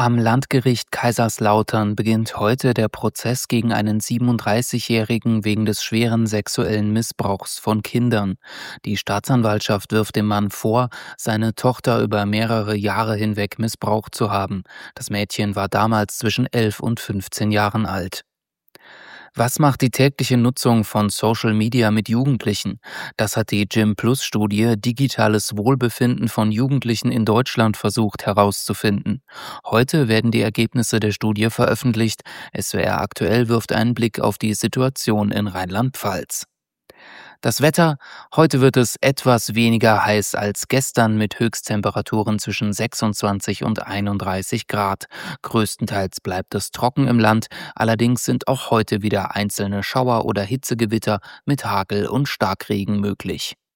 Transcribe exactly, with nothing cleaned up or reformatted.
Am Landgericht Kaiserslautern beginnt heute der Prozess gegen einen siebenunddreißigjährigen wegen des schweren sexuellen Missbrauchs von Kindern. Die Staatsanwaltschaft wirft dem Mann vor, seine Tochter über mehrere Jahre hinweg missbraucht zu haben. Das Mädchen war damals zwischen elf und fünfzehn Jahren alt. Was macht die tägliche Nutzung von Social Media mit Jugendlichen? Das hat die Gym Plus Studie Digitales Wohlbefinden von Jugendlichen in Deutschland versucht herauszufinden. Heute werden die Ergebnisse der Studie veröffentlicht. S W R aktuell wirft einen Blick auf die Situation in Rheinland-Pfalz. Das Wetter: Heute wird es etwas weniger heiß als gestern mit Höchsttemperaturen zwischen sechsundzwanzig und einunddreißig Grad. Größtenteils bleibt es trocken im Land, allerdings sind auch heute wieder einzelne Schauer oder Hitzegewitter mit Hagel und Starkregen möglich.